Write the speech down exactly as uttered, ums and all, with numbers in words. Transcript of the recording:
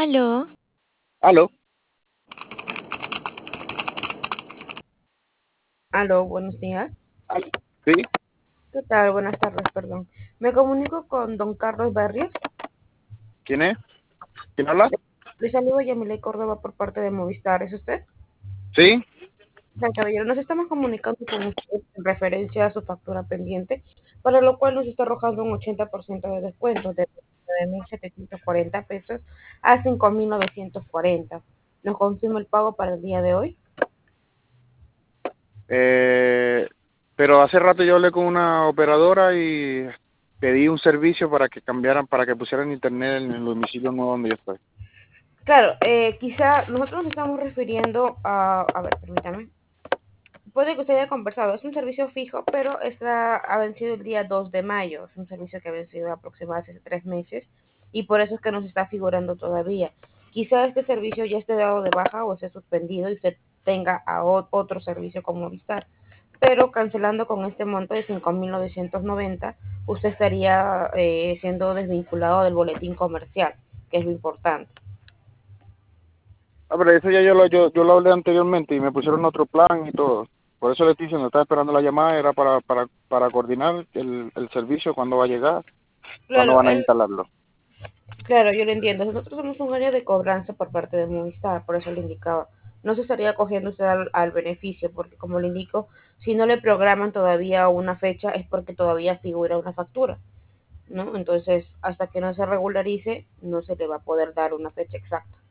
Aló, Aló, Aló, buenos días. sí, ¿Qué tal? Buenas tardes, perdón. Me comunico con don Carlos Barrios. ¿quién es? ¿Quién habla? Le saludo a Yamile Córdoba por parte de Movistar. ¿Es usted? Sí, O sea, caballero, nos estamos comunicando con usted en referencia a su factura pendiente, para lo cual nos está arrojando un ochenta por ciento de descuento de nueve mil setecientos cuarenta pesos a cinco mil novecientos cuarenta. ¿Nos confirma el pago para el día de hoy? eh, pero hace rato yo hablé con una operadora y pedí un servicio para que cambiaran, para que pusieran internet en el domicilio nuevo donde yo estoy. Claro, eh, quizá nosotros nos estamos refiriendo a... A ver, permítame. Puede que usted haya conversado, es un servicio fijo, pero está, ha vencido el día dos de mayo. Es un servicio que ha vencido aproximadamente hace tres meses y por eso es que nos está figurando todavía. Quizá este servicio ya esté dado de baja o esté suspendido y usted tenga a o- otro servicio como Movistar. Pero cancelando con este monto de cinco mil novecientos noventa, usted estaría eh, siendo desvinculado del boletín comercial, que es lo importante. Ah, pero eso ya yo lo, yo, yo lo hablé anteriormente y me pusieron otro plan y todo. Por eso le estoy diciendo, estaba esperando la llamada, era para, para, para coordinar el, el servicio, cuándo va a llegar, cuándo Claro, van a el, instalarlo. Claro, yo lo entiendo. Nosotros somos un área de cobranza por parte de Movistar, por eso le indicaba. No se estaría cogiendo usted al, al beneficio, porque como le indico, si no le programan todavía una fecha es porque todavía figura una factura, ¿no? Entonces, hasta que no se regularice, no se le va a poder dar una fecha exacta.